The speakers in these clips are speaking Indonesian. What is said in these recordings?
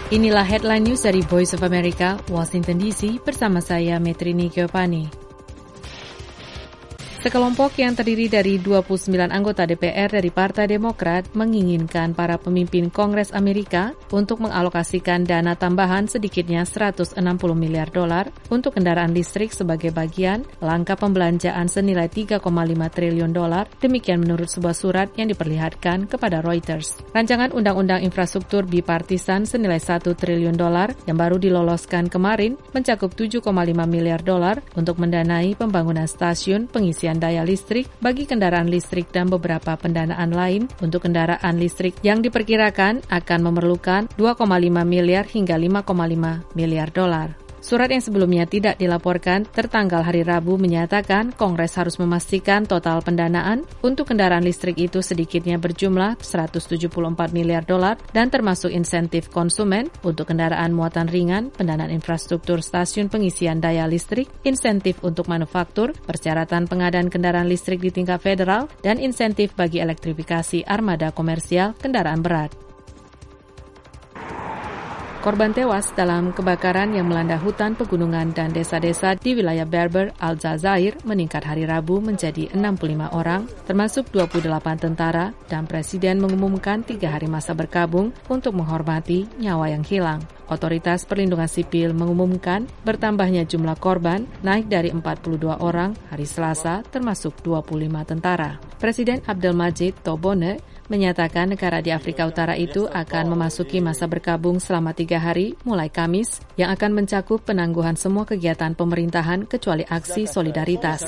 Inilah headline news dari Voice of America, Washington DC, bersama saya Metrini Giovanni. Sekelompok yang terdiri dari 29 anggota DPR dari Partai Demokrat menginginkan para pemimpin Kongres Amerika untuk mengalokasikan dana tambahan sedikitnya $160 miliar untuk kendaraan listrik sebagai bagian langkah pembelanjaan senilai $3,5 triliun, demikian menurut sebuah surat yang diperlihatkan kepada Reuters. Rancangan Undang-Undang Infrastruktur Bipartisan senilai $1 triliun yang baru diloloskan kemarin mencakup $7,5 miliar untuk mendanai pembangunan stasiun pengisian daya listrik bagi kendaraan listrik dan beberapa pendanaan lain untuk kendaraan listrik yang diperkirakan akan memerlukan $2,5 miliar hingga $5,5 miliar. Surat yang sebelumnya tidak dilaporkan tertanggal hari Rabu menyatakan Kongres harus memastikan total pendanaan untuk kendaraan listrik itu sedikitnya berjumlah $174 miliar dan termasuk insentif konsumen untuk kendaraan muatan ringan, pendanaan infrastruktur stasiun pengisian daya listrik, insentif untuk manufaktur, persyaratan pengadaan kendaraan listrik di tingkat federal, dan insentif bagi elektrifikasi armada komersial kendaraan berat. Korban tewas dalam kebakaran yang melanda hutan pegunungan dan desa-desa di wilayah Berber, Aljazair meningkat hari Rabu menjadi 65 orang, termasuk 28 tentara, dan Presiden mengumumkan 3 hari masa berkabung untuk menghormati nyawa yang hilang. Otoritas Perlindungan Sipil mengumumkan bertambahnya jumlah korban naik dari 42 orang hari Selasa, termasuk 25 tentara. Presiden Abdelmajid Tobone menyatakan negara di Afrika Utara itu akan memasuki masa berkabung selama 3 hari mulai Kamis yang akan mencakup penangguhan semua kegiatan pemerintahan kecuali aksi solidaritas.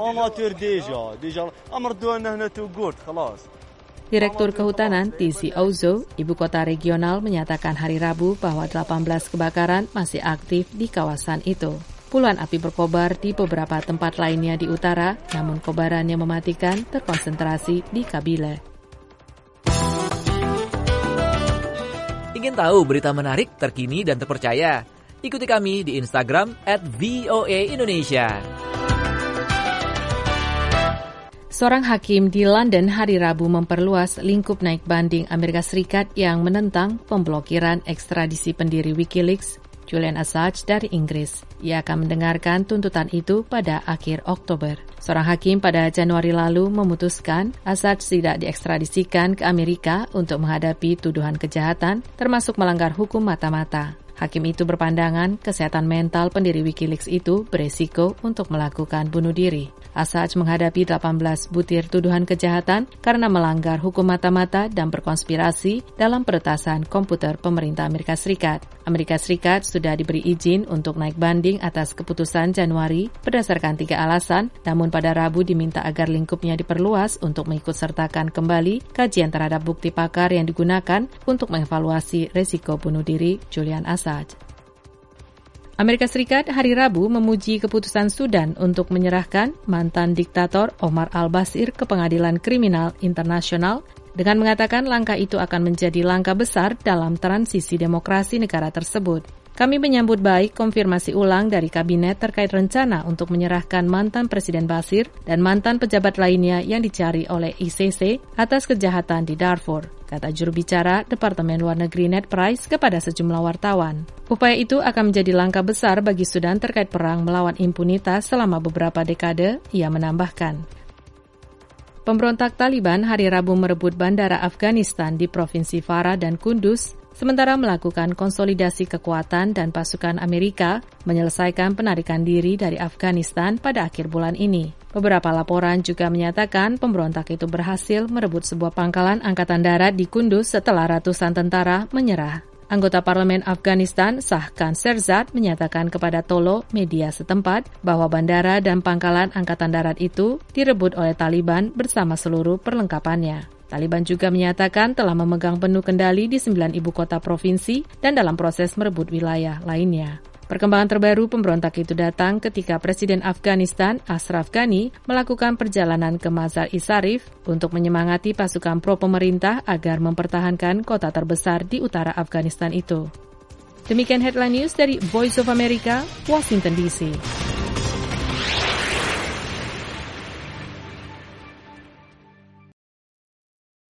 Direktur Kehutanan TC Ozo, ibu kota regional, menyatakan hari Rabu bahwa 18 kebakaran masih aktif di kawasan itu. Puluhan api berkobar di beberapa tempat lainnya di utara, namun kobaran yang mematikan terkonsentrasi di Kabyle. Ingin tahu berita menarik, terkini, dan terpercaya? Ikuti kami di Instagram @VOA_Indonesia. Seorang hakim di London hari Rabu memperluas lingkup naik banding Amerika Serikat yang menentang pemblokiran ekstradisi pendiri Wikileaks, Julian Assange dari Inggris. Ia akan mendengarkan tuntutan itu pada akhir Oktober. Seorang hakim pada Januari lalu memutuskan Assange tidak diekstradisikan ke Amerika untuk menghadapi tuduhan kejahatan, termasuk melanggar hukum mata-mata. Hakim itu berpandangan kesehatan mental pendiri Wikileaks itu beresiko untuk melakukan bunuh diri. Assange menghadapi 18 butir tuduhan kejahatan karena melanggar hukum mata-mata dan berkonspirasi dalam peretasan komputer pemerintah Amerika Serikat. Amerika Serikat sudah diberi izin untuk naik banding atas keputusan Januari berdasarkan 3 alasan, namun pada Rabu diminta agar lingkupnya diperluas untuk mengikutsertakan kembali kajian terhadap bukti pakar yang digunakan untuk mengevaluasi resiko bunuh diri Julian Assange. Amerika Serikat hari Rabu memuji keputusan Sudan untuk menyerahkan mantan diktator Omar al-Bashir ke Pengadilan Kriminal Internasional dengan mengatakan langkah itu akan menjadi langkah besar dalam transisi demokrasi negara tersebut. Kami menyambut baik konfirmasi ulang dari kabinet terkait rencana untuk menyerahkan mantan Presiden Bashir dan mantan pejabat lainnya yang dicari oleh ICC atas kejahatan di Darfur, kata juru bicara Departemen Luar Negeri Ned Price kepada sejumlah wartawan. Upaya itu akan menjadi langkah besar bagi Sudan terkait perang melawan impunitas selama beberapa dekade, ia menambahkan. Pemberontak Taliban hari Rabu merebut bandara Afghanistan di Provinsi Farah dan Kunduz, sementara melakukan konsolidasi kekuatan dan pasukan Amerika menyelesaikan penarikan diri dari Afghanistan pada akhir bulan ini. Beberapa laporan juga menyatakan pemberontak itu berhasil merebut sebuah pangkalan angkatan darat di Kunduz setelah ratusan tentara menyerah. Anggota Parlemen Afghanistan Shahkan Sherzad menyatakan kepada Tolo, media setempat, bahwa bandara dan pangkalan angkatan darat itu direbut oleh Taliban bersama seluruh perlengkapannya. Taliban juga menyatakan telah memegang penuh kendali di 9 ibu kota provinsi dan dalam proses merebut wilayah lainnya. Perkembangan terbaru pemberontak itu datang ketika Presiden Afghanistan Ashraf Ghani melakukan perjalanan ke Mazar-i-Sharif untuk menyemangati pasukan pro-pemerintah agar mempertahankan kota terbesar di utara Afghanistan itu. Demikian headline news dari Voice of America, Washington DC.